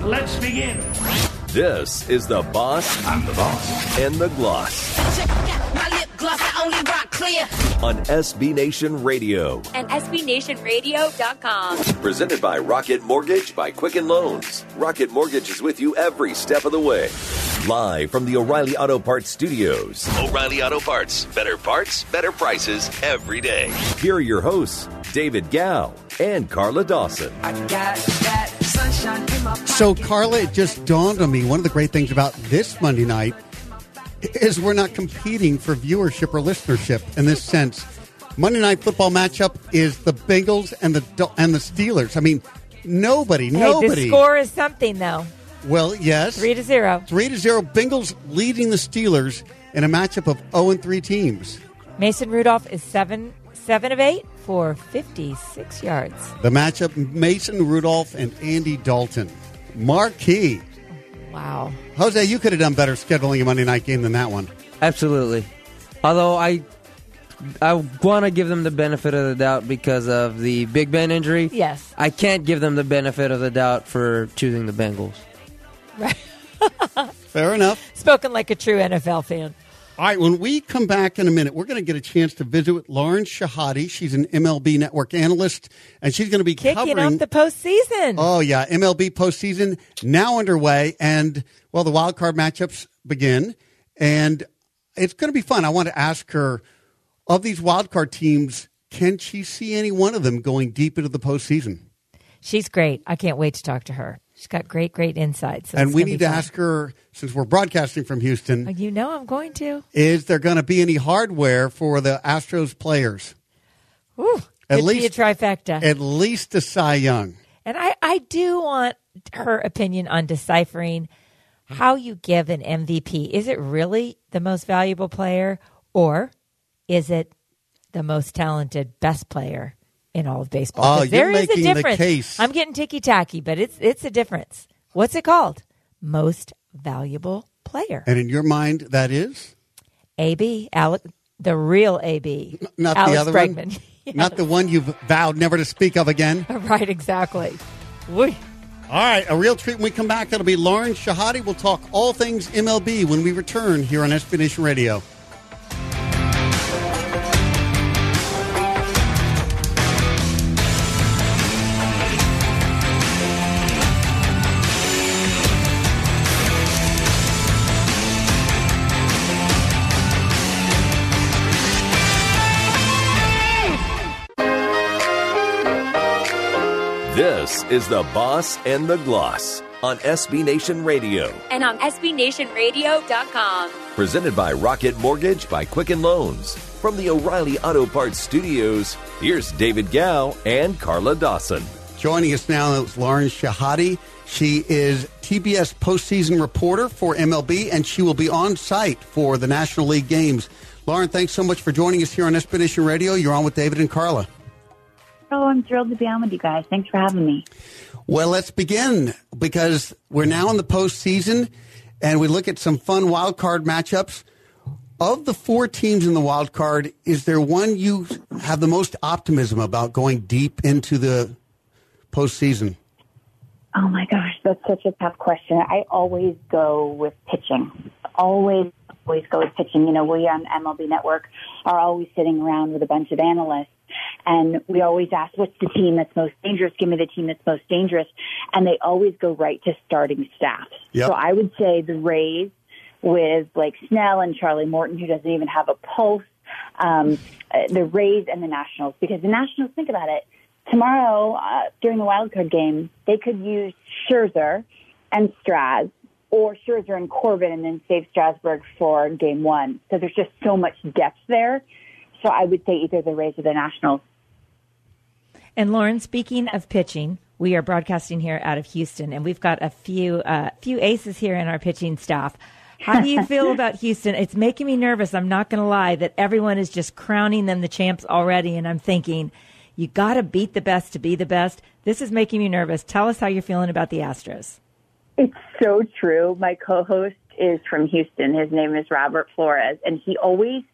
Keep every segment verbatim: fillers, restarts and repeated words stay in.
Let's begin. This is the Boss. I'm the boss. And the Gloss. Check out my lip gloss. I only rock clear. On S B Nation Radio. And S B Nation Radio dot com. Presented by Rocket Mortgage by Quicken Loans. Rocket Mortgage is with you every step of the way. Live from the O'Reilly Auto Parts Studios. O'Reilly Auto Parts. Better parts, better prices every day. Here are your hosts, David Gow and Carla Dawson. I got that sunshine in my pocket. So, Carla, it just dawned on me, one of the great things about this Monday night is we're not competing for viewership or listenership in this sense. Monday night football matchup is the Bengals and the and the Steelers. I mean, nobody, hey, nobody. The score is something, though. Well, yes. Three to zero. Three to zero. Bengals leading the Steelers in a matchup of zero and three teams. Mason Rudolph is seven seven of eight for fifty-six yards. The matchup: Mason Rudolph and Andy Dalton. Marquee. Wow. Jose, you could have done better scheduling a Monday night game than that one. Absolutely. Although I I want to give them the benefit of the doubt because of the Big Ben injury. Yes. I can't give them the benefit of the doubt for choosing the Bengals. Right. Fair enough. Spoken like a true N F L fan. All right, when we come back in a minute, we're going to get a chance to visit with Lauren Shahade. She's an M L B Network analyst, and she's going to be Kicking covering off the postseason. Oh, yeah, M L B postseason now underway, and, well, the wild card matchups begin, and it's going to be fun. I want to ask her, of these wild card teams, can she see any one of them going deep into the postseason? She's great. I can't wait to talk to her. She's got great, great insights. So and we need to fun. ask her, since we're broadcasting from Houston. You know I'm going to. Is there going to be any hardware for the Astros players? Ooh, at could least be a trifecta. At least a Cy Young. And I, I do want her opinion on deciphering how you give an M V P. Is it really the most valuable player, or is it the most talented, best player in all of baseball? Oh, there you're is a making difference. The case. I'm getting ticky-tacky, but it's it's a difference. What's it called? Most valuable player. And in your mind, that is? A B, Alec, the real A B. N- not Alex the other Bregman. one? Yes. Not the one you've vowed never to speak of again? Right, exactly. Whee. All right, a real treat when we come back. It'll be Lauren Shahade. We'll talk all things M L B when we return here on S B Nation Radio. This is the Boss and the Gloss on S B Nation Radio. And on S B Nation Radio dot com. Presented by Rocket Mortgage by Quicken Loans. From the O'Reilly Auto Parts Studios, here's David Gow and Carla Dawson. Joining us now is Lauren Shahade. She is T B S postseason reporter for M L B, and she will be on site for the National League games. Lauren, thanks so much for joining us here on S B Nation Radio. You're on with David and Carla. Oh, I'm thrilled to be on with you guys. Thanks for having me. Well, let's begin, because we're now in the postseason, and we look at some fun wild card matchups. Of the four teams in the wild card, is there one you have the most optimism about going deep into the postseason? Oh, my gosh, that's such a tough question. I always go with pitching. Always, always go with pitching. You know, we on M L B Network are always sitting around with a bunch of analysts, and we always ask, what's the team that's most dangerous? Give me the team that's most dangerous. And they always go right to starting staffs. Yep. So I would say the Rays with Blake Snell and Charlie Morton, who doesn't even have a pulse, um, the Rays and the Nationals. Because the Nationals, think about it, tomorrow uh, during the wild card game, they could use Scherzer and Straz, or Scherzer and Corbin, and then save Strasburg for game one. So there's just so much depth there. So I would say either the Rays or the Nationals. And Lauren, speaking of pitching, we are broadcasting here out of Houston, and we've got a few uh, few aces here in our pitching staff. How do you feel about Houston? It's making me nervous. I'm not going to lie that everyone is just crowning them the champs already, and I'm thinking, you got to beat the best to be the best. This is making me nervous. Tell us how you're feeling about the Astros. It's so true. My co-host is from Houston. His name is Robert Flores, and he always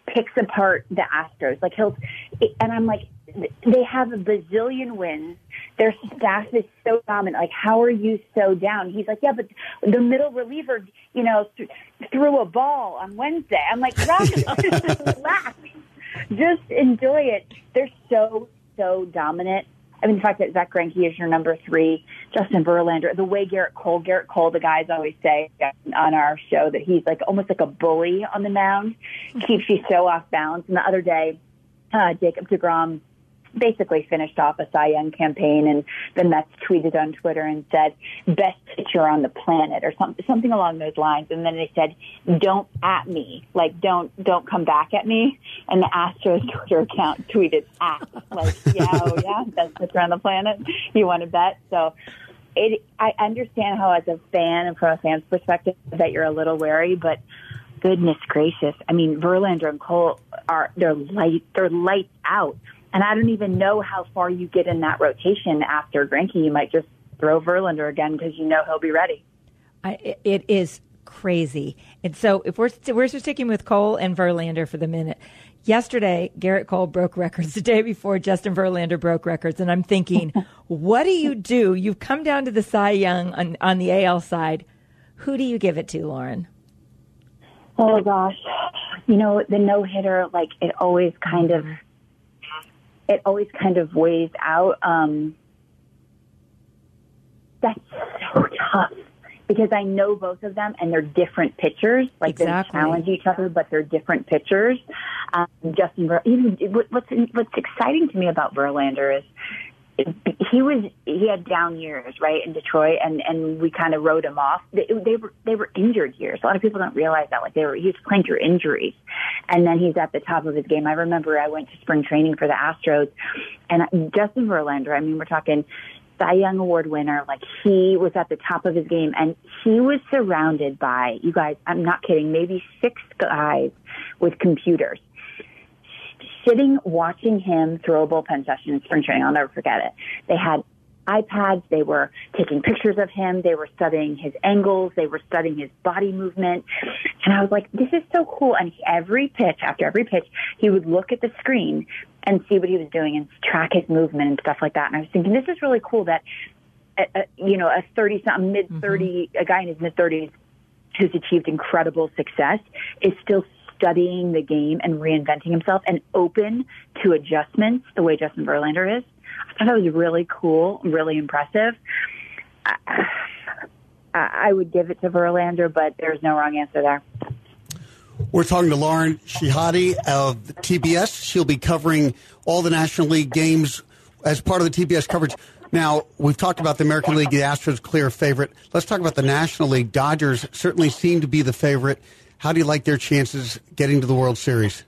picks apart the Astros. Like he'll, and I'm like, they have a bazillion wins. Their staff is so dominant. Like, how are you so down? He's like, yeah, but the middle reliever, you know, th- threw a ball on Wednesday. I'm like, relax. Just enjoy it. They're so, so dominant. I mean, the fact that Zach Greinke is your number three, Justin Verlander, the way Garrett Cole, Garrett Cole, the guys always say on our show that he's like almost like a bully on the mound, keeps you so off balance. And the other day, uh, Jacob deGrom basically finished off a Cy Young campaign, and the Mets tweeted on Twitter and said, best pitcher on the planet, or something, something along those lines. And then they said, don't at me, like, don't, don't come back at me. And the Astros Twitter account tweeted at, like, yeah, oh yeah, best pitcher on the planet. You want to bet? So it, I understand how as a fan and from a fan's perspective that you're a little wary, but goodness gracious. I mean, Verlander and Cole are, they're light, they're lights out. And I don't even know how far you get in that rotation after Greinke. You might just throw Verlander again because you know he'll be ready. I, it is crazy. And so if we're we're just sticking with Cole and Verlander for the minute. Yesterday, Garrett Cole broke records. The day before, Justin Verlander broke records. And I'm thinking, what do you do? You've come down to the Cy Young on, on the A L side. Who do you give it to, Lauren? Oh, gosh. You know, the no-hitter, like, it always kind of... It always kind of weighs out. Um, that's so tough because I know both of them and they're different pitchers. Like exactly. They challenge each other, but they're different pitchers. Um, Justin, Ver- even what's what's exciting to me about Verlander is he was he had down years, right, in Detroit, and, and we kind of wrote him off. They, they were they were injured years. A lot of people don't realize that. Like they were, he was playing through injuries, and then he's at the top of his game. I remember I went to spring training for the Astros, and Justin Verlander. I mean, we're talking Cy Young Award winner. Like he was at the top of his game, and he was surrounded by, you guys, I'm not kidding, maybe six guys with computers. Sitting, watching him throw a bullpen session in spring training, I'll never forget it. They had iPads. They were taking pictures of him. They were studying his angles. They were studying his body movement. And I was like, this is so cool. And every pitch, after every pitch, he would look at the screen and see what he was doing and track his movement and stuff like that. And I was thinking, this is really cool that, a, a, you know, a thirty-something, mid-thirty, mm-hmm. a guy in his mid-thirties who's achieved incredible success is still studying the game and reinventing himself and open to adjustments the way Justin Verlander is. I thought that was really cool, really impressive. I, I would give it to Verlander, but there's no wrong answer there. We're talking to Lauren Shehadi of T B S. She'll be covering all the National League games as part of the T B S coverage. Now, we've talked about the American League, the Astros clear favorite. Let's talk about the National League. Dodgers certainly seem to be the favorite. How do you like their chances getting to the World Series?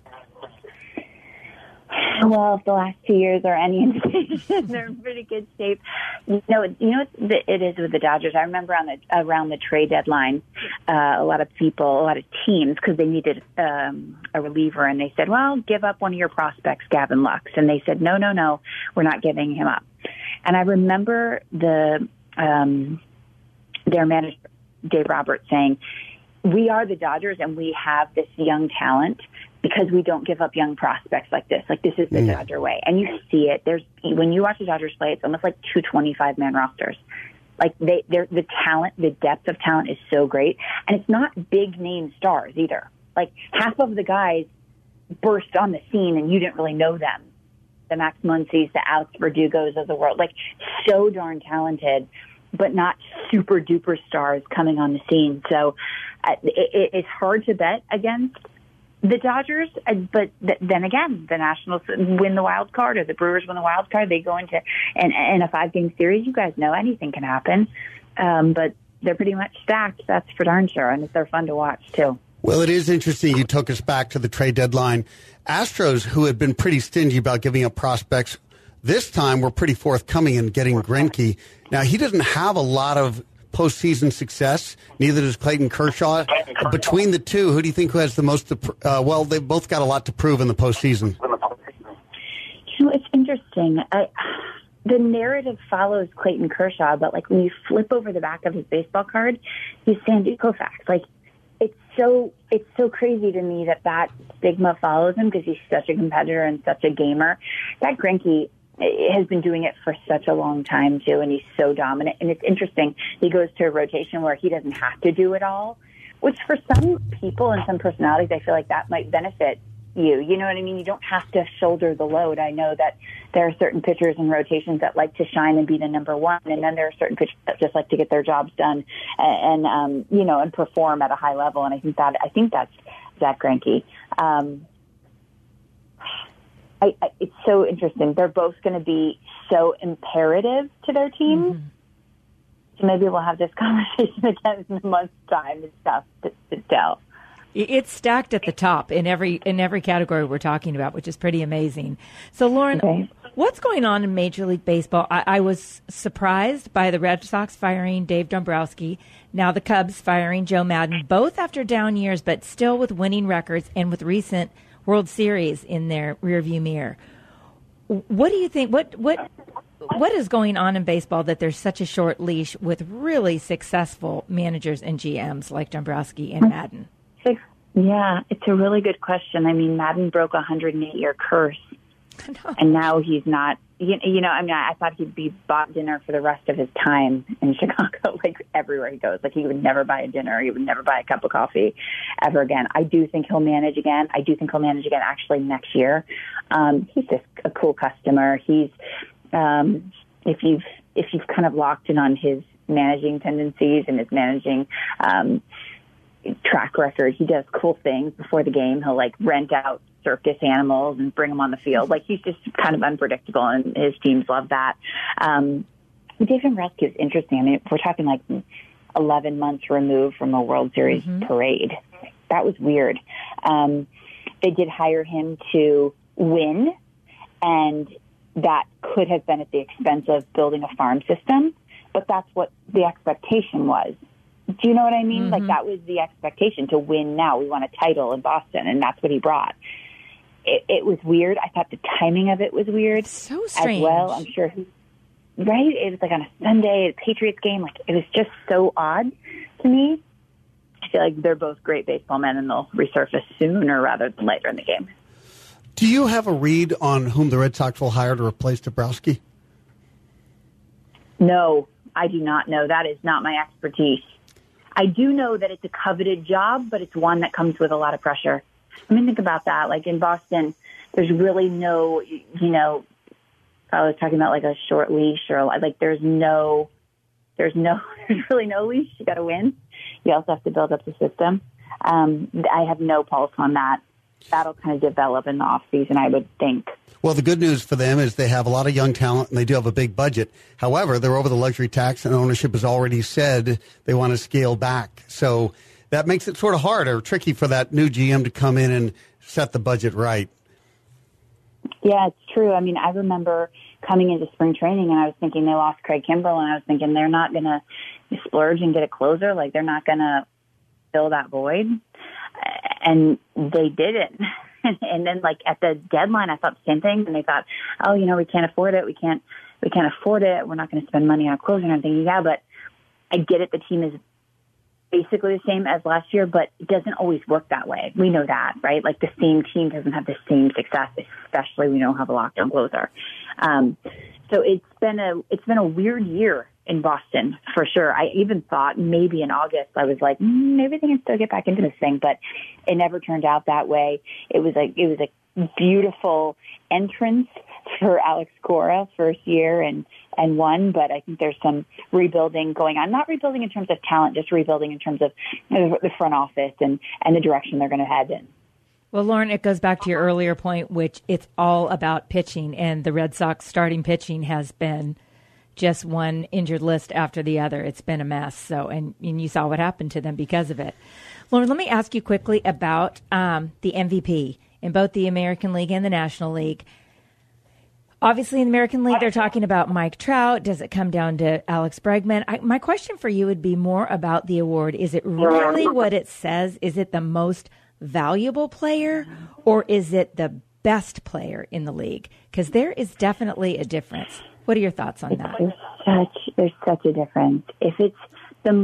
Well, if the last two years are any indication, they're in pretty good shape. You know, you know what it is with the Dodgers. I remember on the around the trade deadline, uh, a lot of people, a lot of teams, because they needed um, a reliever, and they said, "Well, give up one of your prospects, Gavin Lux." And they said, "No, no, no, we're not giving him up." And I remember the um, their manager, Dave Roberts, saying, "We are the Dodgers, and we have this young talent because we don't give up young prospects like this. Like, this is the mm. Dodger way." And you see it. There's when you watch the Dodgers play, it's almost like two twenty-five man rosters. Like, they, they're, the talent, the depth of talent is so great. And it's not big name stars either. Like, half of the guys burst on the scene and you didn't really know them. The Max Muncies, the Alex Verdugos of the world. Like, so darn talented, but not super duper stars coming on the scene. So uh, it, it's hard to bet against the Dodgers, uh, but th- then again, the Nationals win the wild card, or the Brewers win the wild card. They go into in, in a five-game series. You guys know anything can happen, um, but they're pretty much stacked. That's for darn sure, and they're fun to watch too. Well, it is interesting. You took us back to the trade deadline. Astros, who had been pretty stingy about giving up prospects, this time were pretty forthcoming in getting Greinke. Now, he doesn't have a lot of postseason success. Neither does Clayton Kershaw. Between the two, who do you think who has the most? To pr- uh, well, they've both got a lot to prove in the postseason. You know, it's interesting. I, the narrative follows Clayton Kershaw, but like when you flip over the back of his baseball card, he's Sandy Koufax. Like, it's so it's so crazy to me that that stigma follows him because he's such a competitor and such a gamer. Zach Greinke has been doing it for such a long time too, and he's so dominant. And it's interesting. He goes to a rotation where he doesn't have to do it all, which for some people and some personalities, I feel like that might benefit you. You know what I mean? You don't have to shoulder the load. I know that there are certain pitchers in rotations that like to shine and be the number one, and then there are certain pitchers that just like to get their jobs done and, and um, you know, and perform at a high level. And I think that I think that's Zach Greinke. Um, I, I, it's so interesting. They're both going to be so imperative to their teams. Mm-hmm. So maybe we'll have this conversation again in a month's time. It's tough to, to tell. It's stacked at the top in every in every category we're talking about, which is pretty amazing. So, Lauren, okay. What's going on in Major League Baseball? I, I was surprised by the Red Sox firing Dave Dombrowski, now the Cubs firing Joe Maddon, both after down years, but still with winning records and with recent World Series in their rearview mirror. What do you think? What what what is going on in baseball that there's such a short leash with really successful managers and G Ms like Dombrowski and Maddon? Yeah, it's a really good question. I mean, Maddon broke a one hundred eight year curse, and now he's not. You, you know, I mean, I, I thought he'd be bought dinner for the rest of his time in Chicago, like everywhere he goes. Like he would never buy a dinner, he would never buy a cup of coffee ever again. I do think he'll manage again. I do think he'll manage again actually next year. Um, he's just a cool customer. He's um, if you've if you've kind of locked in on his managing tendencies and his managing um, track record, he does cool things before the game. He'll like rent out circus animals and bring them on the field. Like he's just kind of unpredictable, and his teams love that. Um, Dave Dombrowski is interesting. I mean, we're talking like eleven months removed from a World Series mm-hmm. parade. That was weird. Um, they did hire him to win, and that could have been at the expense of building a farm system, but that's what the expectation was. Do you know what I mean? Mm-hmm. Like that was the expectation, to win now. We want a title in Boston, and that's what he brought. It, it was weird. I thought the timing of it was weird. So strange. As well, I'm sure he, right? It was like on a Sunday, a Patriots game. Like it was just so odd to me. I feel like they're both great baseball men, and they'll resurface sooner rather than later in the game. Do you have a read on whom the Red Sox will hire to replace Dombrowski? No, I do not know. That is not my expertise. I do know that it's a coveted job, but it's one that comes with a lot of pressure. I mean, think about that. Like in Boston, there's really no, you know, I was talking about like a short leash or like there's no, there's no, there's really no leash. You got to win. You also have to build up the system. Um, I have no pulse on that. That'll kind of develop in the off season, I would think. Well, the good news for them is they have a lot of young talent and they do have a big budget. However, they're over the luxury tax, and ownership has already said they want to scale back. So that makes it sort of hard or tricky for that new G M to come in and set the budget right. Yeah, it's true. I mean, I remember coming into spring training and I was thinking they lost Craig Kimbrell, and I was thinking they're not going to splurge and get a closer. Like they're not going to fill that void. And they didn't. And then, like at the deadline, I thought the same thing. And they thought, "Oh, you know, we can't afford it. We can't. We can't afford it. We're not going to spend money on a closer." And I'm thinking, yeah, but I get it. The team is basically the same as last year, but it doesn't always work that way. We know that, right? Like the same team doesn't have the same success, especially we don't have a lockdown closer. Um, so it's been a it's been a weird year in Boston for sure. I even thought maybe in August I was like, mm, maybe they can still get back into this thing, but it never turned out that way. It was like it was a beautiful entrance for Alex Cora first year and and won, but I think there's some rebuilding going on. Not rebuilding in terms of talent, just rebuilding in terms of the front office and and the direction they're going to head in. Well, Lauren, it goes back to your earlier point, which it's all about pitching, and the Red Sox starting pitching has been just one injured list after the other. It's been a mess. So, and, and you saw what happened to them because of it. Lauren, let me ask you quickly about um, the M V P in both the American League and the National League. Obviously, in the American League, they're talking about Mike Trout. Does it come down to Alex Bregman? I, my question for you would be more about the award. Is it really what it says? Is it the most valuable player, or is it the best player in the league? Because there is definitely a difference. What are your thoughts on that? There's such, there's such a difference. If it's the most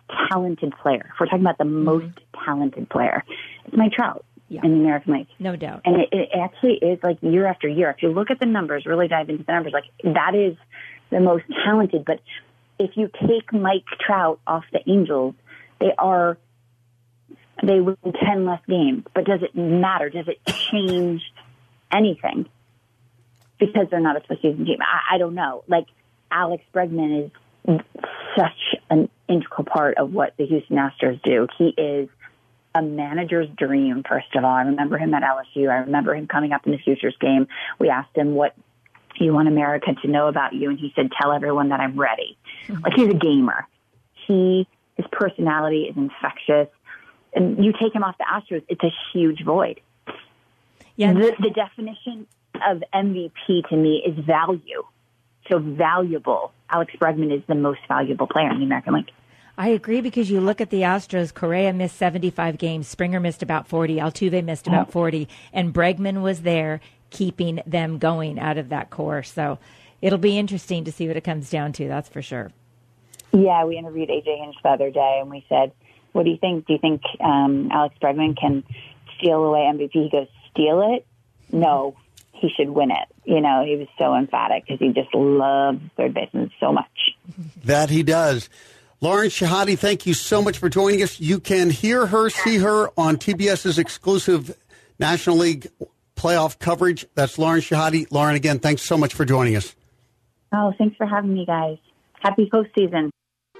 talented player, if we're talking about the mm-hmm. most talented player, it's Mike Trout yeah. in the American League. No doubt. And it, it actually is like year after year. If you look at the numbers, really dive into the numbers, like that is the most talented. But if you take Mike Trout off the Angels, they are, they win ten less games. But does it matter? Does it change anything? Because they're not a postseason team. I, I don't know. Like, Alex Bregman is such an integral part of what the Houston Astros do. He is a manager's dream, first of all. I remember him at L S U. I remember him coming up in the Futures game. We asked him, what do you want America to know about you? And he said, tell everyone that I'm ready. Mm-hmm. Like, he's a gamer. He, his personality is infectious. And you take him off the Astros, it's a huge void. Yeah. The, the definition of M V P to me is value. So valuable. Alex Bregman is the most valuable player in the American League. I agree, because you look at the Astros, Correa missed seventy-five games, Springer missed about forty, Altuve missed about forty, and Bregman was there keeping them going out of that core. So it'll be interesting to see what it comes down to, that's for sure. Yeah, we interviewed A J Hinch the other day, and we said, what do you think? Do you think um, Alex Bregman can steal away M V P? He goes, steal it? No. He should win it. You know, he was so emphatic because he just loves third baseman so much. That he does. Lauren Shehadi, thank you so much for joining us. You can hear her, see her on TBS's exclusive National League playoff coverage. That's Lauren Shehadi. Lauren, again, thanks so much for joining us. Oh, thanks for having me, guys. Happy postseason.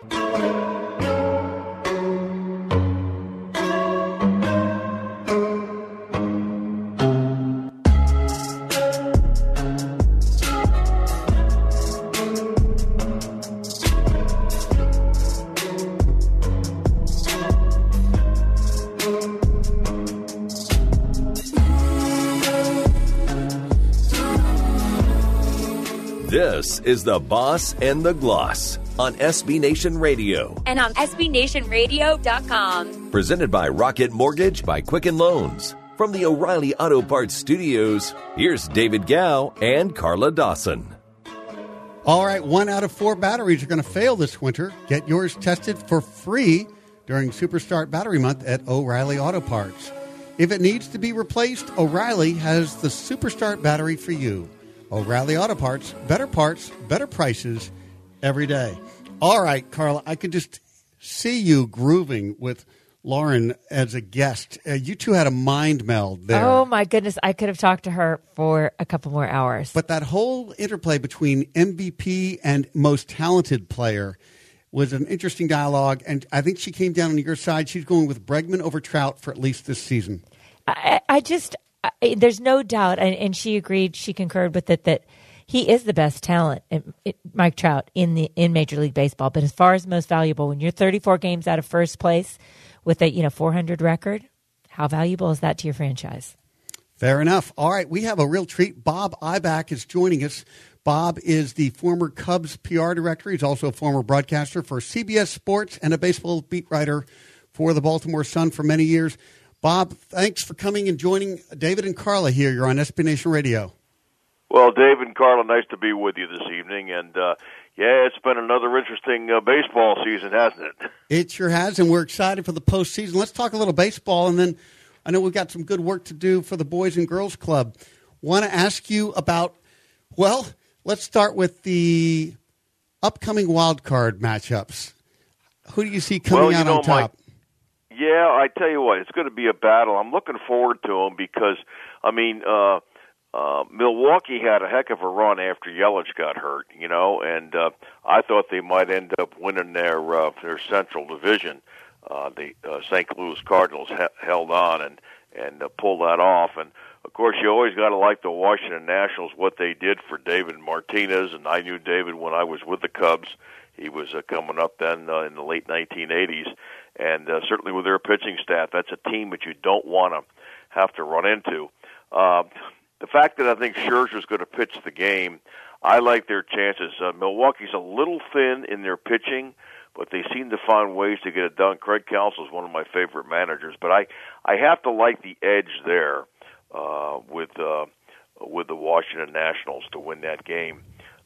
This is The Boss and the Gloss on S B Nation Radio. And on S B Nation Radio dot com. Presented by Rocket Mortgage by Quicken Loans. From the O'Reilly Auto Parts Studios, here's David Gow and Carla Dawson. All right, one out of four batteries are going to fail this winter. Get yours tested for free during Superstart Battery Month at O'Reilly Auto Parts. If it needs to be replaced, O'Reilly has the Superstart battery for you. O'Reilly Auto Parts, better parts, better prices every day. All right, Carla, I could just see you grooving with Lauren as a guest. Uh, you two had a mind meld there. Oh, my goodness. I could have talked to her for a couple more hours. But that whole interplay between M V P and most talented player was an interesting dialogue, and I think she came down on your side. She's going with Bregman over Trout for at least this season. I, I just... I, there's no doubt, and, and she agreed, she concurred with it, that he is the best talent, it, it, Mike Trout, in the in Major League Baseball. But as far as most valuable, when you're thirty-four games out of first place with a you know four hundred record, how valuable is that to your franchise? Fair enough. All right, we have a real treat. Bob Ibach is joining us. Bob is the former Cubs P R director. He's also a former broadcaster for C B S Sports and a baseball beat writer for the Baltimore Sun for many years. Bob, thanks for coming and joining David and Carla here. You're on S B Nation Radio. Well, David and Carla, nice to be with you this evening. And, uh, yeah, it's been another interesting uh, baseball season, hasn't it? It sure has, and we're excited for the postseason. Let's talk a little baseball, and then I know we've got some good work to do for the Boys and Girls Club. Want to ask you about, well, let's start with the upcoming wild card matchups. Who do you see coming well, you out know, on top? My- Yeah, I tell you what, it's going to be a battle. I'm looking forward to them because, I mean, uh, uh, Milwaukee had a heck of a run after Yelich got hurt, you know, and uh, I thought they might end up winning their uh, their Central Division. Uh, the uh, Saint Louis Cardinals he- held on and and uh, pulled that off. And of course, you always got to like the Washington Nationals, what they did for David Martinez. And I knew David when I was with the Cubs. He was uh, coming up then uh, in the late nineteen eighties. And uh, certainly with their pitching staff, that's a team that you don't want to have to run into. Uh, the fact that I think Scherzer's going to pitch the game, I like their chances. Uh, Milwaukee's a little thin in their pitching, but they seem to find ways to get it done. Craig Counsell is one of my favorite managers, but I, I have to like the edge there uh, with uh, with the Washington Nationals to win that game.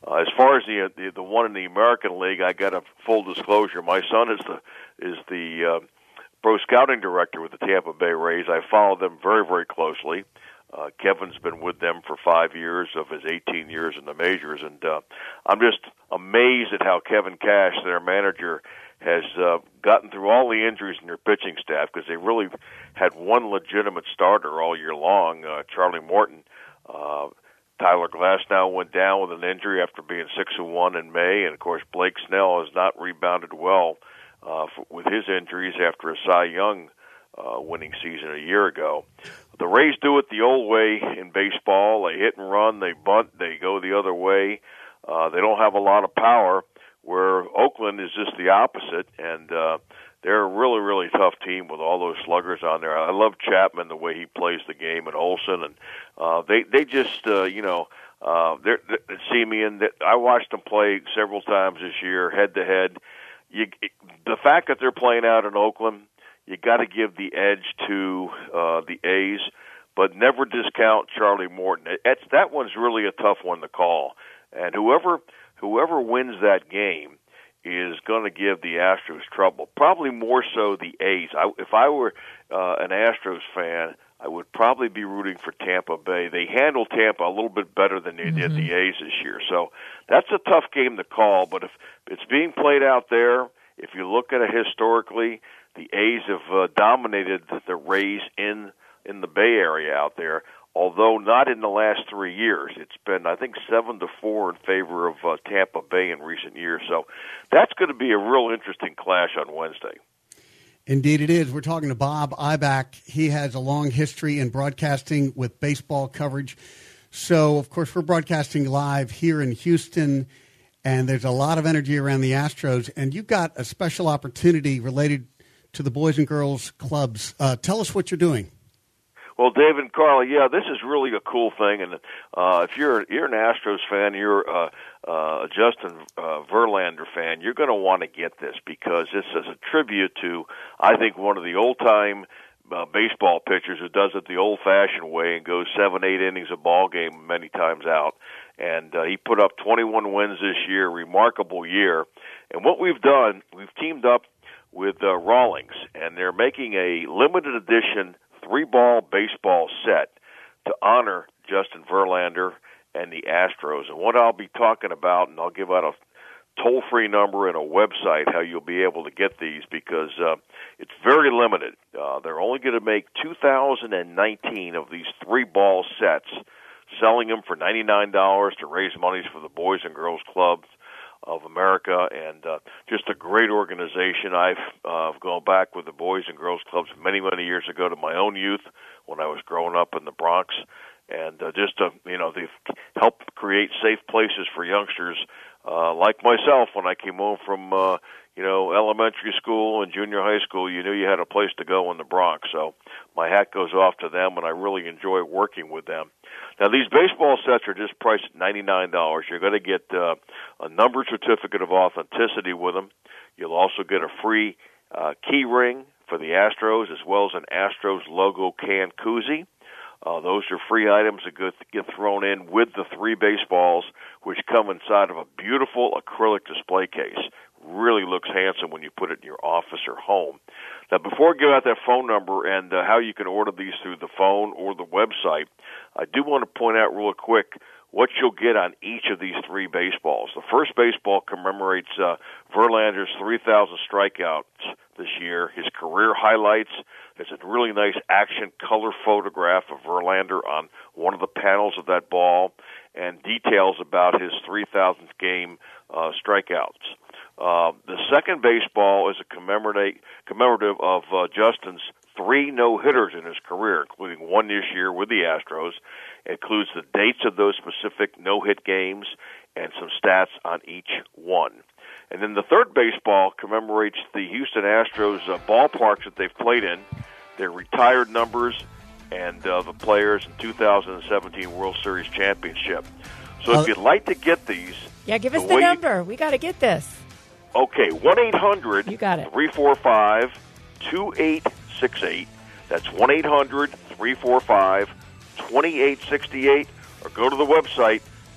Uh, as far as the, the the one in the American League, I got a full disclosure. My son is the is the uh, pro scouting director with the Tampa Bay Rays. I follow them very, very closely. Uh, Kevin's been with them for five years of his eighteen years in the majors, and uh, I'm just amazed at how Kevin Cash, their manager, has uh, gotten through all the injuries in their pitching staff, because they really had one legitimate starter all year long, uh, Charlie Morton. Uh, Tyler Glasnow went down with an injury after being six and one in May, and of course Blake Snell has not rebounded well uh, for, with his injuries after a Cy Young uh, winning season a year ago. The Rays do it the old way in baseball. They hit and run, they bunt, they go the other way. Uh, they don't have a lot of power, where Oakland is just the opposite, and uh, they're a really, really tough team with all those sluggers on there. I love Chapman, the way he plays the game, and Olsen, and uh, they they just uh, you know uh, they're, they're Simeon. That I watched them play several times this year, head to head. You, the fact that they're playing out in Oakland, you got to give the edge to uh, the A's, but never discount Charlie Morton. It's, that one's really a tough one to call, and whoever whoever wins that game is going to give the Astros trouble, probably more so the A's. I, if I were uh, an Astros fan, I would probably be rooting for Tampa Bay. They handled Tampa a little bit better than they mm-hmm. did the A's this year. So that's a tough game to call, but if it's being played out there, if you look at it historically, the A's have uh, dominated the Rays in, in the Bay Area out there. Although not in the last three years. It's been, I think, seven to four in favor of uh, Tampa Bay in recent years. So that's going to be a real interesting clash on Wednesday. Indeed it is. We're talking to Bob Ibach. He has a long history in broadcasting with baseball coverage. So, of course, we're broadcasting live here in Houston, and there's a lot of energy around the Astros. And you've got a special opportunity related to the Boys and Girls Clubs. Uh, tell us what you're doing. Well, Dave and Carla, yeah, this is really a cool thing, and uh, if you're you're an Astros fan, you're uh, uh, a Justin uh, Verlander fan, you're going to want to get this, because this is a tribute to, I think, one of the old-time uh, baseball pitchers who does it the old-fashioned way and goes seven, eight innings a ball game many times out. And uh, he put up twenty-one wins this year, remarkable year. And what we've done, we've teamed up with uh, Rawlings, and they're making a limited edition three-ball baseball set to honor Justin Verlander and the Astros. And what I'll be talking about, and I'll give out a toll-free number and a website how you'll be able to get these, because uh, it's very limited. Uh, they're only going to make two thousand nineteen of these three-ball sets, selling them for ninety-nine dollars to raise monies for the Boys and Girls Clubs of America, and uh, just a great organization. I've uh, gone back with the Boys and Girls Clubs many, many years ago to my own youth when I was growing up in the Bronx, and uh, just to, you know, they've helped create safe places for youngsters uh, like myself. When I came home from, uh, you know, elementary school and junior high school, you knew you had a place to go in the Bronx. So my hat goes off to them, and I really enjoy working with them. Now, these baseball sets are just priced at ninety-nine dollars. You're going to get uh, a numbered certificate of authenticity with them. You'll also get a free uh, key ring for the Astros, as well as an Astros logo can koozie. Uh, those are free items that get, get thrown in with the three baseballs, which come inside of a beautiful acrylic display case. Really looks handsome when you put it in your office or home. Now, before I give out that phone number and uh, how you can order these through the phone or the website, I do want to point out real quick what you'll get on each of these three baseballs. The first baseball commemorates uh, Verlander's three thousand strikeouts this year, his career highlights. There's a really nice action color photograph of Verlander on one of the panels of that ball, and details about his three thousandth game uh, strikeouts. Uh, the second baseball is a commemorative of uh, Justin's three no-hitters in his career, including one this year with the Astros. It includes the dates of those specific no-hit games and some stats on each one. And then the third baseball commemorates the Houston Astros uh, ballparks that they've played in, their retired numbers, and uh, the players in two thousand seventeen World Series Championship. So uh, if you'd like to get these... Yeah, give us the, the number. You, we got to get this. Okay, one eight hundred three four five two eight six eight. That's one eight hundred three four five two eight six eight. Or go to the website,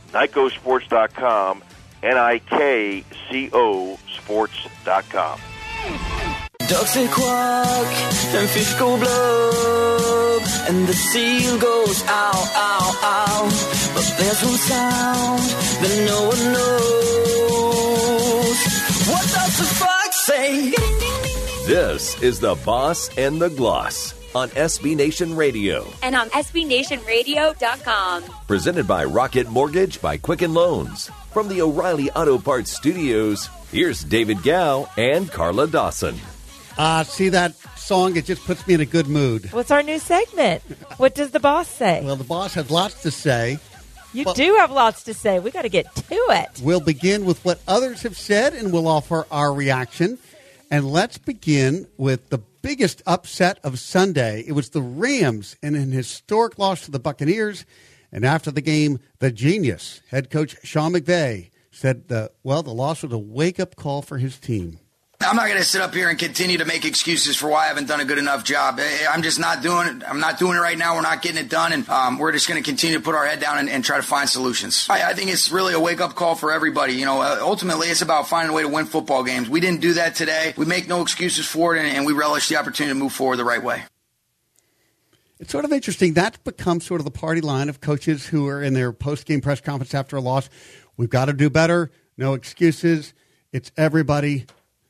Nikco Sports dot com, N I K C O Sports dot com. Ducks they quack and fish go blub and the seal goes ow, ow, ow. But there's one sound that no one knows. What does the fox say? This is The Boss and the Gloss on S B Nation Radio. And on S B Nation Radio dot com. Presented by Rocket Mortgage by Quicken Loans. From the O'Reilly Auto Parts Studios, here's David Gow and Carla Dawson. Uh, see that song? It just puts me in a good mood. What's our new segment? What does the boss say? Well, the boss has lots to say. You well, do have lots to say. We got to get to it. We'll begin with what others have said, and we'll offer our reaction. And let's begin with the biggest upset of Sunday. It was the Rams in an historic loss to the Buccaneers. And after the game, the genius, head coach Sean McVay, said, the, well, the loss was a wake-up call for his team. I'm not going to sit up here and continue to make excuses for why I haven't done a good enough job. I'm just not doing it. I'm not doing it right now. We're not getting it done, and um, we're just going to continue to put our head down and, and try to find solutions. I, I think it's really a wake-up call for everybody. You know, uh, ultimately, it's about finding a way to win football games. We didn't do that today. We make no excuses for it, and, and we relish the opportunity to move forward the right way. It's sort of interesting. That's become sort of the party line of coaches who are in their post-game press conference after a loss. We've got to do better. No excuses. It's everybody.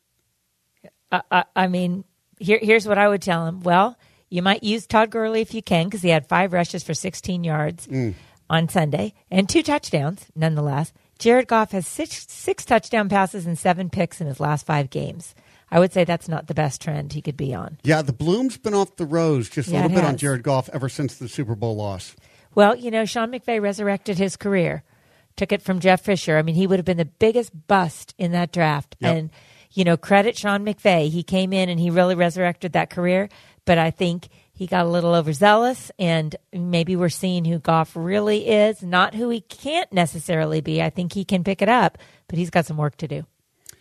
I, I mean, here, here's what I would tell him. Well, you might use Todd Gurley if you can because he had five rushes for sixteen yards mm. on Sunday and two touchdowns, nonetheless. Jared Goff has six, six touchdown passes and seven picks in his last five games. I would say that's not the best trend he could be on. Yeah, the bloom's been off the rose just a yeah, little bit has. on Jared Goff ever since the Super Bowl loss. Well, you know, Sean McVay resurrected his career, took it from Jeff Fisher. I mean, he would have been the biggest bust in that draft. Yep. And you know, credit Sean McVay. He came in and he really resurrected that career, but I think he got a little overzealous, and maybe we're seeing who Goff really is, not who he can't necessarily be. I think he can pick it up, but he's got some work to do.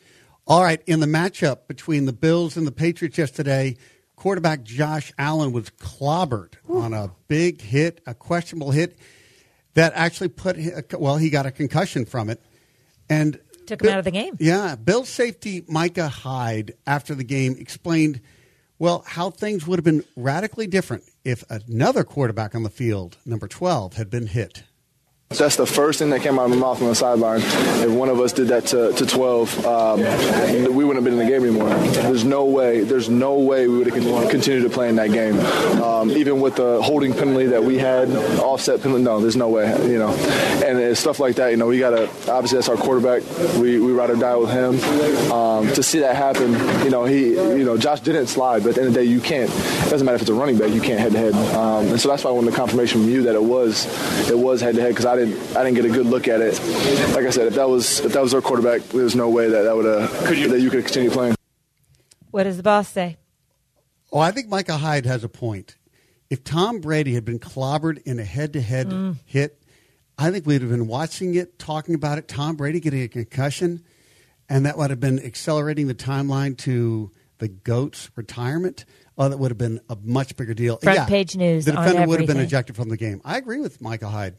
All right, in the matchup between the Bills and the Patriots yesterday, quarterback Josh Allen was clobbered Ooh. on a big hit, a questionable hit that actually put, well, he got a concussion from it. And Took him Bill, out of the game. Yeah. Bills safety Micah Hyde, after the game, explained, well, how things would have been radically different if another quarterback on the field, number twelve, had been hit. That's the first thing that came out of my mouth on the sideline. If one of us did that to, to twelve, um, we wouldn't have been in the game anymore. There's no way. There's no way we would have continued to play in that game. Um, even with the holding penalty that we had, offset penalty, no, there's no way. You know, and it's stuff like that. You know, we gotta. Obviously, that's our quarterback. We we ride or die with him. Um, to see that happen, you know, he, you know, Josh didn't slide, but at the end of the day, you can't. It doesn't matter if it's a running back. You can't head to head. Um, and so that's why I wanted the confirmation from you that it was, it was head to head because I didn't. I didn't get a good look at it. Like I said, if that was if that was our quarterback, there's no way that that would uh, could you, that you could continue playing. What does the boss say? Oh, I think Micah Hyde has a point. If Tom Brady had been clobbered in a head-to-head mm. hit, I think we'd have been watching it, talking about it. Tom Brady getting a concussion, and that would have been accelerating the timeline to the GOAT's retirement. Oh, that would have been a much bigger deal. Front yeah, page news. The defender on would have been ejected from the game. I agree with Micah Hyde.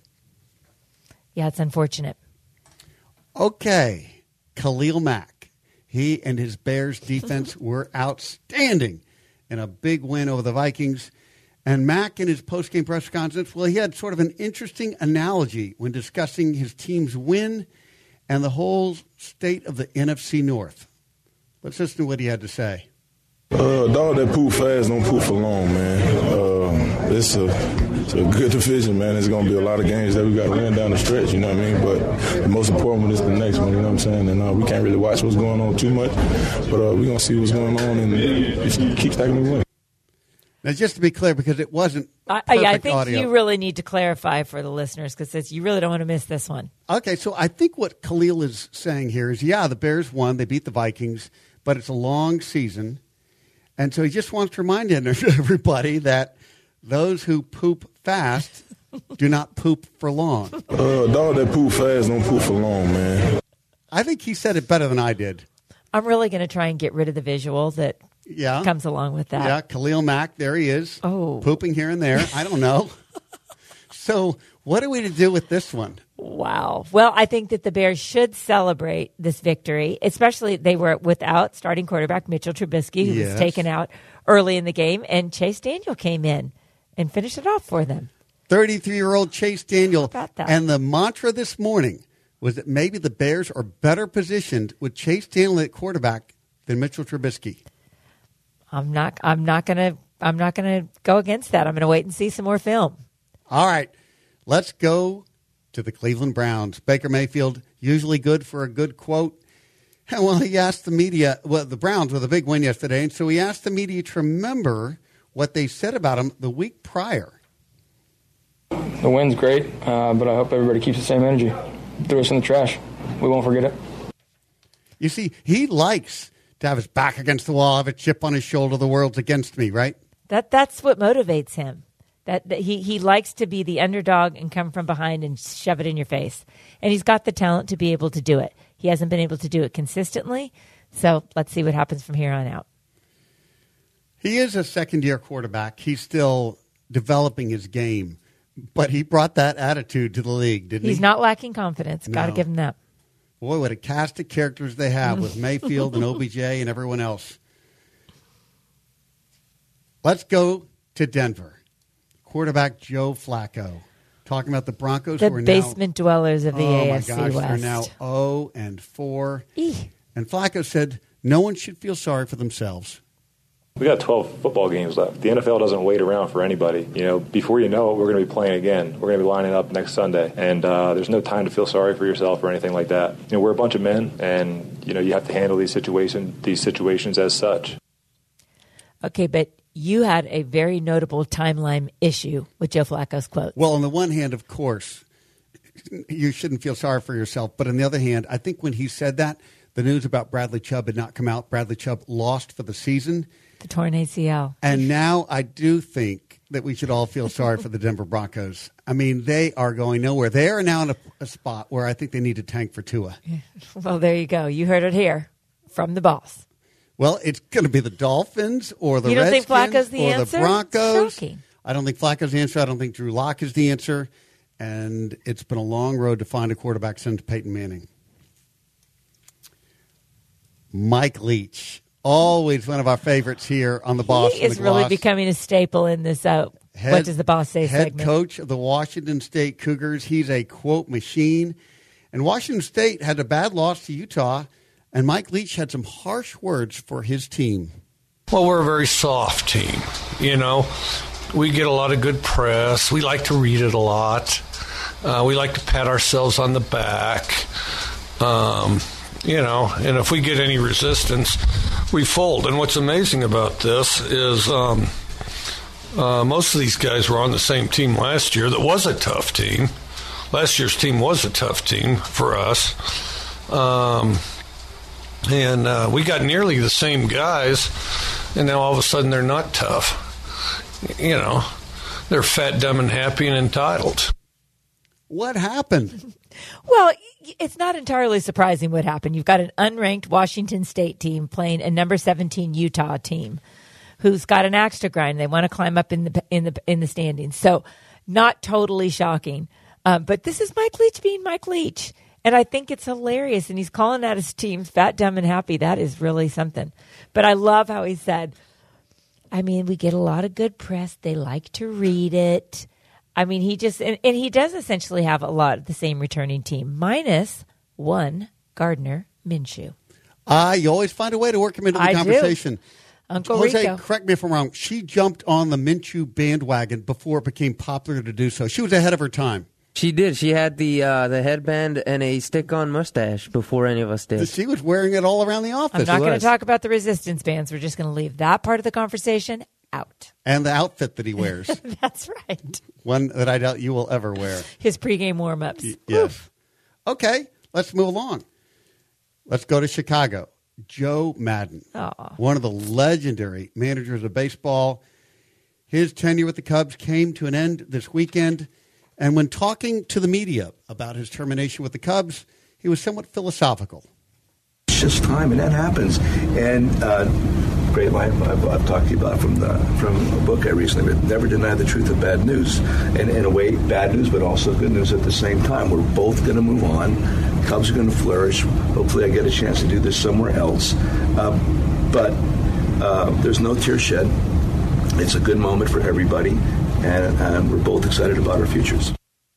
Yeah, it's unfortunate. Okay, Khalil Mack. He and his Bears defense were outstanding in a big win over the Vikings. And Mack in his post-game press conference, well, he had sort of an interesting analogy when discussing his team's win and the whole state of the N F C North. Let's listen to what he had to say. Uh, dog that poop fast don't poop for long, man. Uh, it's a it's a good division, man. There's going to be a lot of games that we got to win down the stretch, you know what I mean? But the most important one is the next one, you know what I'm saying? And uh, we can't really watch what's going on too much, but uh, we're going to see what's going on and just keep stacking the win. Now, just to be clear, because it wasn't perfect I, I think audio. You really need to clarify for the listeners because you really don't want to miss this one. Okay, so I think what Khalil is saying here is, yeah, the Bears won. They beat the Vikings, but it's a long season. And so he just wants to remind everybody that those who poop fast do not poop for long. Uh, dog that poop fast don't poop for long, man. I think he said it better than I did. I'm really going to try and get rid of the visual that yeah. comes along with that. Yeah, Khalil Mack, there he is. Oh. Pooping here and there. I don't know. So What are we to do with this one? Wow. Well, I think that the Bears should celebrate this victory, especially they were without starting quarterback Mitchell Trubisky, who Yes. was taken out early in the game, and Chase Daniel came in and finished it off for them. thirty-three-year-old Chase Daniel. about that? And the mantra this morning was that maybe the Bears are better positioned with Chase Daniel at quarterback than Mitchell Trubisky. I'm not I'm not going to I'm not going to go against that. I'm going to wait and see some more film. All right, let's go to the Cleveland Browns. Baker Mayfield, usually good for a good quote. And well, he asked the media, well, the Browns with a big win yesterday, and so he asked the media to remember what they said about him the week prior. The win's great, uh, but I hope everybody keeps the same energy. Throw us in the trash. We won't forget it. You see, he likes to have his back against the wall, have a chip on his shoulder, the world's against me, right? That that's what motivates him. That, that he he likes to be the underdog and come from behind and shove it in your face. And he's got the talent to be able to do it. He hasn't been able to do it consistently. So let's see what happens from here on out. He is a second-year quarterback. He's still developing his game. But he brought that attitude to the league, didn't he? He's not lacking confidence. Got to No. give him that. Boy, what a cast of characters they have with Mayfield and O B J and everyone else. Let's go to Denver. Quarterback Joe Flacco. Talking about the Broncos. The who are basement now, dwellers of the oh A F C my gosh, West. they're now oh and four. And Flacco said no one should feel sorry for themselves. We got twelve football games left. The N F L doesn't wait around for anybody. You know, before you know it, we're going to be playing again. We're going to be lining up next Sunday, and uh, there's no time to feel sorry for yourself or anything like that. You know, we're a bunch of men, and you know, you have to handle these situations, these situations as such. Okay, but you had a very notable timeline issue with Joe Flacco's quote. Well, on the one hand, of course, you shouldn't feel sorry for yourself. But on the other hand, I think when he said that, the news about Bradley Chubb had not come out. Bradley Chubb lost for the season. The torn A C L. And now I do think that we should all feel sorry for the Denver Broncos. I mean, they are going nowhere. They are now in a, a spot where I think they need to tank for Tua. Well, there you go. You heard it here from the boss. Well, it's going to be the Dolphins or the You don't think Redskins Flacco's the or answer? the Broncos. Shocking. I don't think Flacco's the answer. I don't think Drew Lock is the answer. And it's been a long road to find a quarterback since Peyton Manning. Mike Leach, always one of our favorites here on the Boss. He is really becoming a staple in this. Uh, Head, what does the boss say? Head segment. coach of the Washington State Cougars. He's a quote machine. And Washington State had a bad loss to Utah, and Mike Leach had some harsh words for his team. Well, we're a very soft team. You know, we get a lot of good press. We like to read it a lot. Uh, we like to pat ourselves on the back. Um, you know, and if we get any resistance, we fold. And what's amazing about this is um, uh, most of these guys were on the same team last year that was a tough team. Last year's team was a tough team for us. Um, and uh, we got nearly the same guys, and now all of a sudden they're not tough. You know, they're fat, dumb, and happy and entitled. What happened? Well, it's not entirely surprising what happened. You've got an unranked Washington State team playing a number seventeen Utah team who's got an axe to grind. They want to climb up in the in the in the standings. So, not totally shocking. Um, but this is Mike Leach being Mike Leach. And I think it's hilarious. And he's calling out his team fat, dumb, and happy. That is really something. But I love how he said, I mean, we get a lot of good press. They like to read it. I mean, he just, and, and he does essentially have a lot of the same returning team, minus one Gardner Minshew. Ah, uh, you always find a way to work him into the I conversation. Do. Uncle Jose, Rico. Correct me if I'm wrong. She jumped on the Minshew bandwagon before it became popular to do so. She was ahead of her time. She did. She had the uh, the headband and a stick-on mustache before any of us did. She was wearing it all around the office. I'm not going to talk about the resistance bands. We're just going to leave that part of the conversation out. And the outfit that he wears. That's right. One that I doubt you will ever wear. His pregame warm-ups. Y- yes. Okay, let's move along. Let's go to Chicago. Joe Madden, Aww. one of the legendary managers of baseball. His tenure with the Cubs came to an end this weekend. And when talking to the media about his termination with the Cubs, he was somewhat philosophical. It's just time, and that happens. And uh, great line I've, I've talked to you about from the from a book I recently read. Never deny the truth of bad news. And in a way, bad news, but also good news at the same time. We're both going to move on. Cubs are going to flourish. Hopefully I get a chance to do this somewhere else. Uh, but uh, there's no tear shed. It's a good moment for everybody, and, and we're both excited about our futures.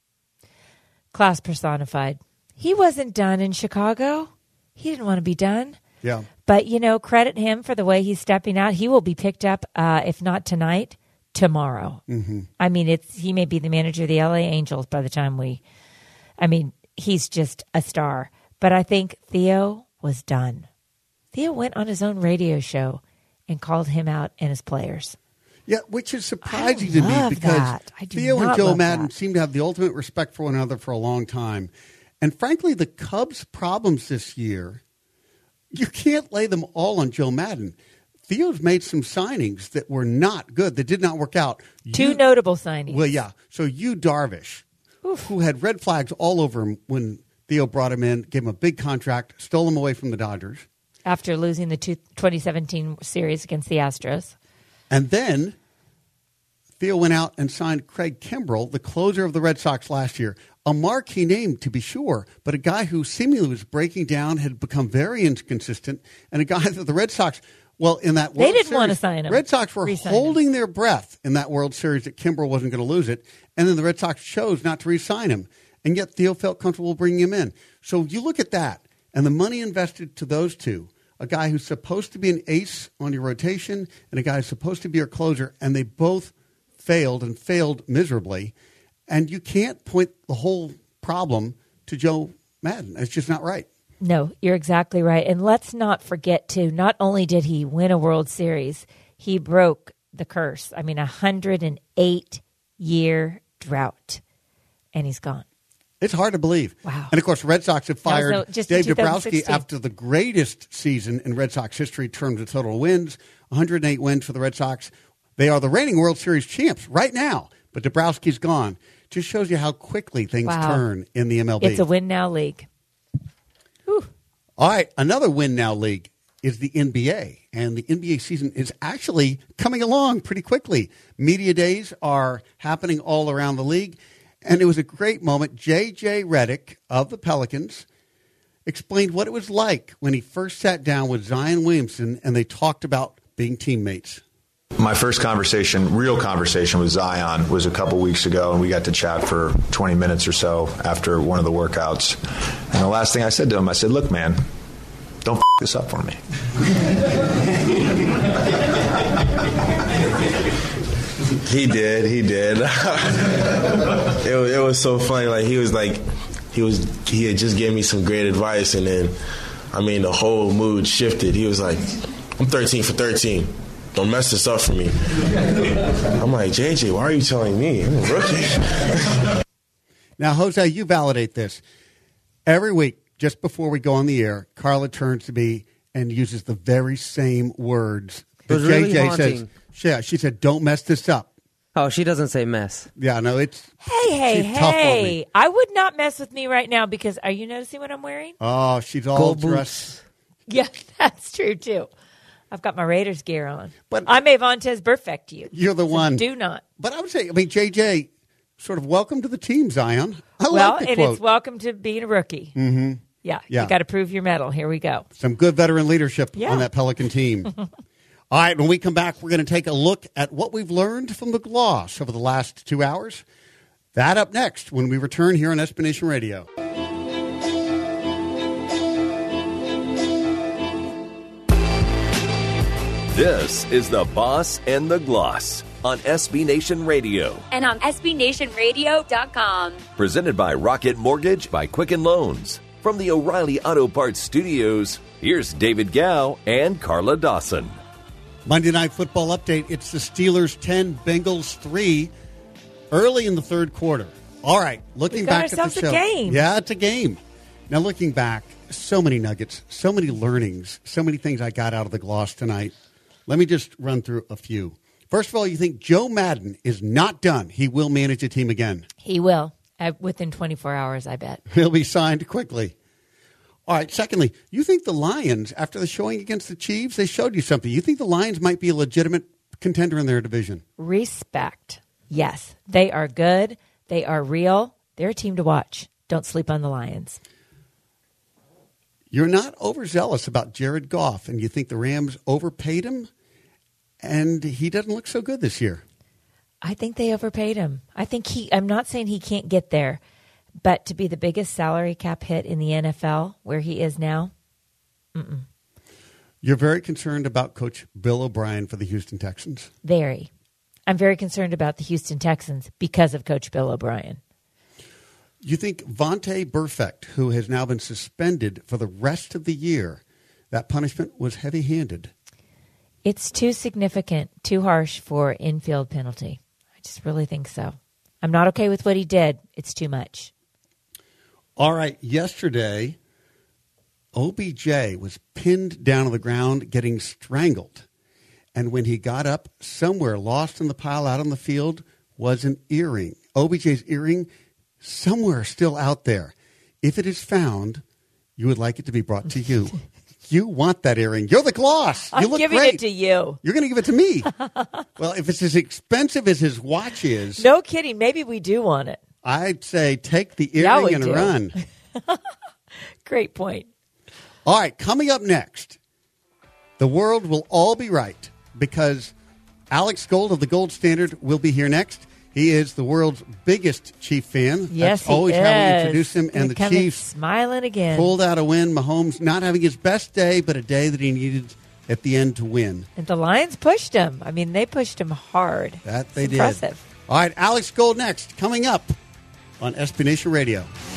Class personified. He wasn't done in Chicago. He didn't want to be done. Yeah. But, you know, credit him for the way he's stepping out. He will be picked up, uh, if not tonight, tomorrow. Mm-hmm. I mean, it's he may be the manager of the L A Angels by the time we, I mean, he's just a star. But I think Theo was done. Theo went on his own radio show and called him out and his players. Yeah, which is surprising to me love because that. I do Theo and not Joe love Madden that. seem to have the ultimate respect for one another for a long time. And frankly, the Cubs' problems this year, you can't lay them all on Joe Madden. Theo's made some signings that were not good, that did not work out. Two You- notable signings. Well, yeah. So you, Darvish, who had red flags all over him when Theo brought him in, gave him a big contract, stole him away from the Dodgers. After losing the two, twenty seventeen series against the Astros. And then Theo went out and signed Craig Kimbrell, the closer of the Red Sox last year. A marquee name, to be sure, but a guy who seemingly was breaking down, had become very inconsistent, and a guy that the Red Sox, well, in that World They didn't Series, want to sign him. Red Sox were Re-sign him. holding their breath in that World Series that Kimbrell wasn't going to lose it, and then the Red Sox chose not to re-sign him, and yet Theo felt comfortable bringing him in. So you look at that, and the money invested to those two, a guy who's supposed to be an ace on your rotation and a guy who's supposed to be your closer, and they both failed and failed miserably. And you can't point the whole problem to Joe Madden. It's just not right. No, you're exactly right. And let's not forget, too, not only did he win a World Series, he broke the curse. I mean, a one hundred eight year drought, and he's gone. It's hard to believe. Wow. And, of course, the Red Sox have fired No, just in Dave two thousand Dombrowski sixteen. after the greatest season in Red Sox history in terms of total wins, one hundred eight wins for the Red Sox. They are the reigning World Series champs right now, but Dombrowski's gone. Just shows you how quickly things Wow. turn in the M L B. It's a win-now league. All right, another win-now league is the N B A, and the N B A season is actually coming along pretty quickly. Media days are happening all around the league, and it was a great moment. J J Redick of the Pelicans explained what it was like when he first sat down with Zion Williamson, and they talked about being teammates. My first conversation, real conversation with Zion was a couple weeks ago, and we got to chat for twenty minutes or so after one of the workouts. And the last thing I said to him, I said, look, man, don't f*** this up for me. He did. He did. it, was, it was so funny. Like he was like, he was. He had just given me some great advice, and then, I mean, the whole mood shifted. He was like, "I'm thirteen for thirteen. Don't mess this up for me." I'm like, J J, why are you telling me? I'm a rookie. Now, Jose, you validate this. Every week, just before we go on the air, Carla turns to me and uses the very same words It was that really J J haunting. says. Yeah, she said, "Don't mess this up." Oh, she doesn't say mess. Yeah, no, it's Hey, hey, she's tough on hey. me. I would not mess with me right now because are you noticing what I'm wearing? Oh, she's all Gold dressed. Yeah, that's true, too. I've got my Raiders gear on. But I'm a Vontez perfect you. You're the So one. Do not. But I would say, I mean, J J, sort of welcome to the team, Zion. I well, like the and quote. it's welcome to being a rookie. Mm-hmm. Yeah, Yeah. you got to prove your medal. Here we go. Some good veteran leadership Yeah. on that Pelican team. All right, when we come back, we're going to take a look at what we've learned from the gloss over the last two hours. That up next when we return here on S B Nation Radio. This is The Boss and the Gloss on S B Nation Radio. And on S B Nation Radio dot com. Presented by Rocket Mortgage by Quicken Loans. From the O'Reilly Auto Parts Studios, here's David Gow and Carla Dawson. Monday Night Football update. It's the Steelers ten, Bengals three, early in the third quarter. All right, looking We got back at the ourselves a show. game. Yeah, it's a game. Now, looking back, so many nuggets, so many learnings, so many things I got out of the gloss tonight. Let me just run through a few. First of all, you think Joe Madden is not done. He will manage a team again. He will. Uh, within twenty-four hours, I bet. He'll be signed quickly. All right. Secondly, you think the Lions, after the showing against the Chiefs, they showed you something. You think the Lions might be a legitimate contender in their division? Respect. Yes. They are good. They are real. They're a team to watch. Don't sleep on the Lions. You're not overzealous about Jared Goff, and you think the Rams overpaid him, and he doesn't look so good this year. I think they overpaid him. I think he, I'm not saying he can't get there, but to be the biggest salary cap hit in the N F L, where he is now, mm-mm. You're very concerned about Coach Bill O'Brien for the Houston Texans. Very. I'm very concerned about the Houston Texans because of Coach Bill O'Brien. You think Vontae Burfict, who has now been suspended for the rest of the year, that punishment was heavy-handed? It's too significant, too harsh for infield penalty. I just really think so. I'm not okay with what he did. It's too much. All right. Yesterday, O B J was pinned down on the ground, getting strangled. And when he got up, somewhere lost in the pile out on the field was an earring. O B J's earring, somewhere still out there. If it is found, you would like it to be brought to you. You want that earring. You're the gloss. You I'm look giving great. it to you. You're going to give it to me. Well, if it's as expensive as his watch is. No kidding. Maybe we do want it. I'd say take the Yeah, earring we and do. run. Great point. All right, coming up next, the world will all be right because Alex Gold of the Gold Standard will be here next. He is the world's biggest Chief fan. Yes, That's always he how we is. introduce him. Gonna And the come in Chiefs smiling again. pulled out a win. Mahomes not having his best day, but a day that he needed at the end to win. And the Lions pushed him. I mean, they pushed him hard. That they It's did. impressive. All right, Alex Gold next, coming up on S B Nation Radio.